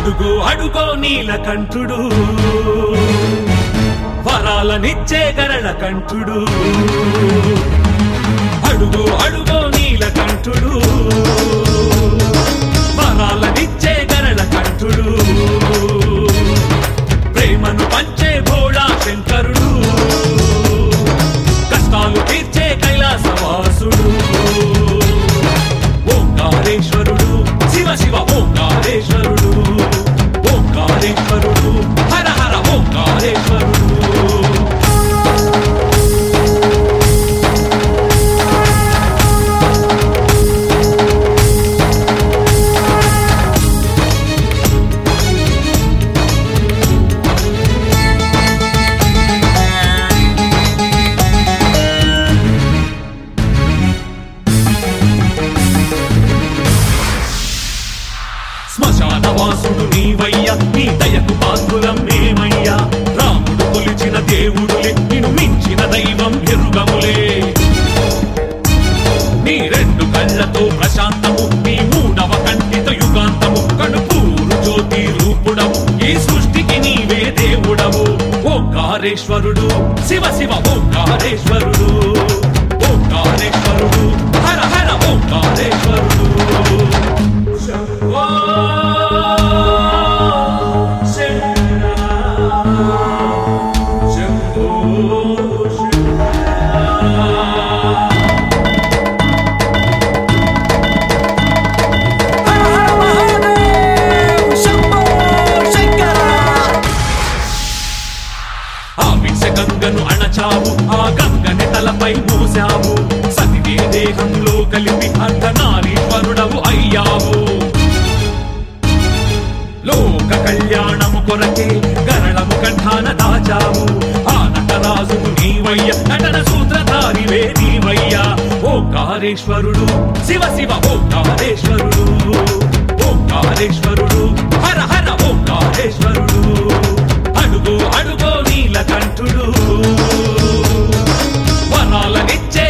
అడుగో అడుగో నీలకంఠుడు వరాలనిచ్చే గరళ కంఠుడు అడుగో అడుగో నీలకంఠుడు వరాలనిచ్చే గరళ కంఠుడు ప్రేమను పంచే భోళా శంకరుడు కష్టాలు తీర్చే కైలాసవాసుడు ఓంకారేశ్వరుడు శివ శివ ఓంకారేశ్వరుడు ఓంకారేశ్వరుడు హర హర ఓంకారేశ్వరుడు శ్మశానవాసుడు నీవయ్యా నీ దయకు పాత్రులం మేమయ్యా రాముడు కొలిచిన దేవుడులే నిన్ను మించిన దైవం ఎరుగములే నీ రెండు కళ్ళతో ప్రశాంతము నీ మూడవ కంటితో యుగాంతము కడుపూరు జ్యోతి రూపుడవు ఈ సృష్టికి నీవే దేవుడవు ఓంకారేశ్వరుడు శివ శివ ఓంకారేశ్వరుడు ఓంకారేశ్వరుడు హర హర ఓంకారేశ్వరుడు గంగను అణచావు ఆ గంగని తలపై మూసావు సతివే దేహంలో కలిపి అర్ధనారీశ్వరుడవు అయ్యావు లోక కళ్యాణము కొరకే గరళము కంఠాన దాచావు ఆ నటరాజుకు నీవయ్య నటన సూత్రధారివే నీవయ్యా ఓంకారేశ్వరుడు శివ శివ ఓంకారేశ్వరుడు ఓంకారేశ్వరుడు హర హర ఓంకారేశ్వరుడు అడుగో అడుగో నీలకంఠుడు వరాలనిచ్చే